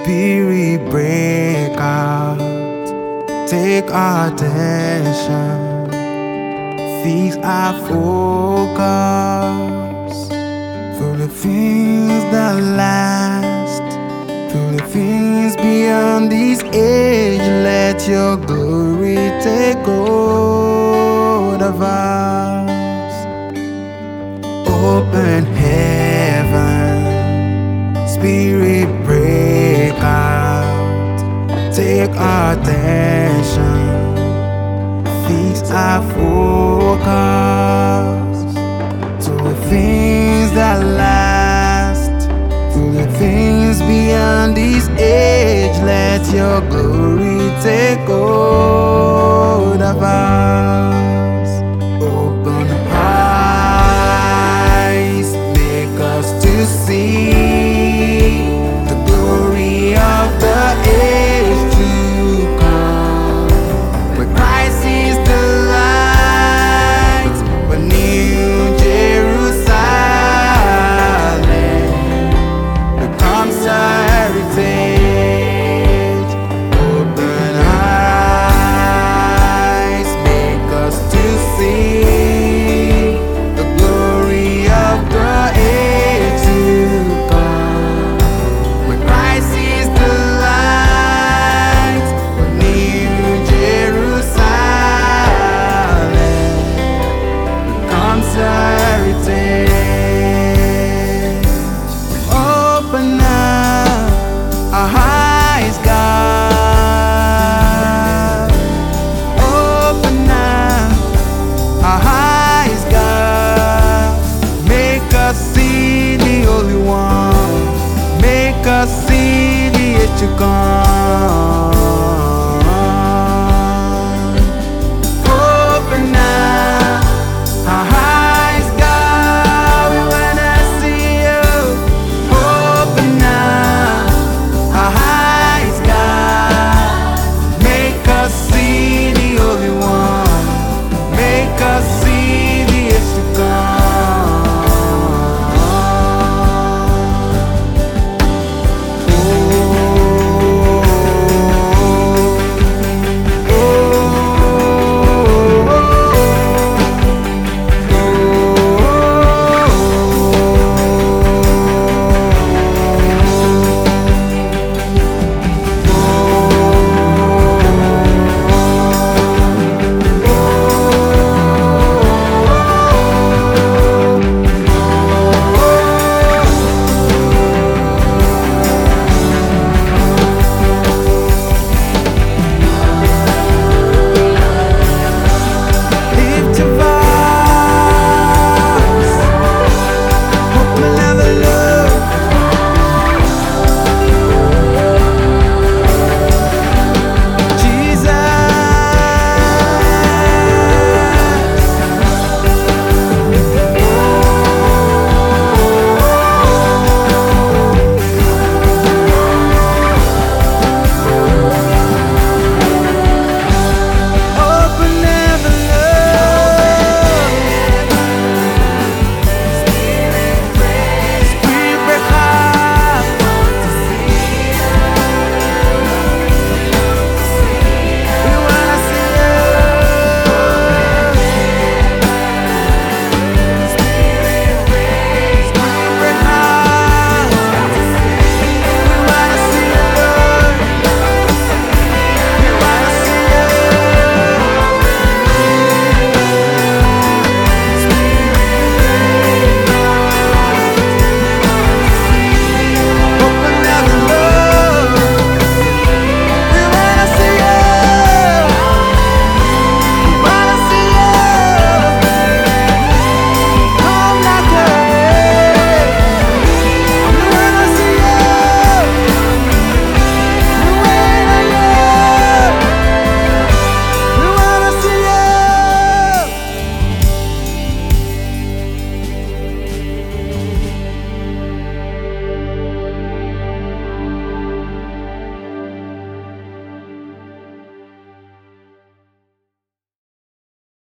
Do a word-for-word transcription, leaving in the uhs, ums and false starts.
Spirit, break out, take our attention, fix our focus for the things that last, for the things beyond this age. Let your glory take hold of us. Open heaven, Spirit, break out, take our attention, fix our focus to the things that last, to the things beyond this age. Let your glory take hold of us. Open eyes, make us to see the glory of the age to come, where Christ is the light, where New Jerusalem becomes our heritage. Open eyes, make us to see the glory of the age to come, where Christ is the light, where New Jerusalem becomes our heritage. Open up our eyes, God. Open up our eyes, God. Make us see the Holy One. Make us see the age to come.